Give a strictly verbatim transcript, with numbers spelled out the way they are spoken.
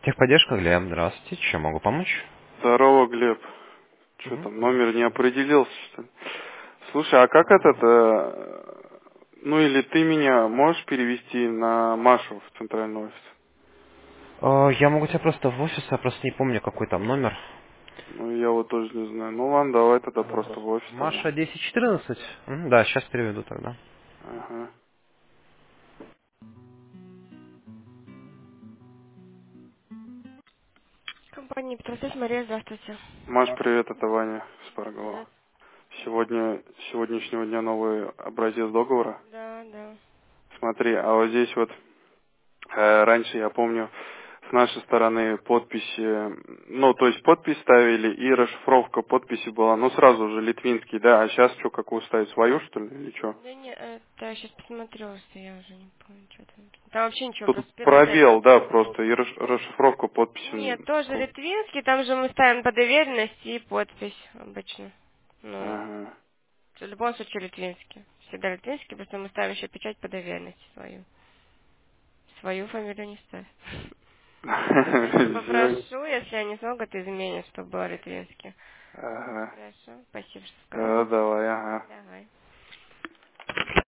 Техподдержка, Глеб, здравствуйте. Чем могу помочь? Здорово, Глеб. Что Мгм. там, номер не определился, что ли? Слушай, а как этот, э, ну или ты меня можешь перевести на Машу в центральный офис? Э, Я могу тебя просто в офис, я просто не помню, какой там номер. Ну, я вот тоже не знаю. Ну ладно, давай тогда Э, просто в офис тогда. Маша десять четырнадцать? Мгм, Да, сейчас переведу тогда. Ага. Компания Петросвязь, Мария, здравствуйте. Маш, привет, это Ваня Спаргова. Привет. Сегодня, с сегодняшнего дня новый образец договора. Да, да. Смотри, а вот здесь вот Э, Раньше, я помню, с нашей стороны подписи, ну, то есть подпись ставили и расшифровка подписи была, ну, сразу же литвинский, да, а сейчас что, какую ставить, свою, что ли, или что? Да не, это я сейчас посмотрела, что я уже не помню, что там. Там вообще ничего, Тут просто переводять. пробел, да, просто, и расш- расшифровка Нет, подписи. тоже литвинский, там же мы ставим по доверенности и подпись обычно. Ну, Ага. в любом случае литвинский. Всегда литвинский, просто мы ставим еще печать по доверенности свою. Свою фамилию не ставь. Сейчас я Всё. попрошу, если они смогут изменить, чтобы было литвинский. Ага. Хорошо, спасибо, что Да, сказали. давай, ага. Давай.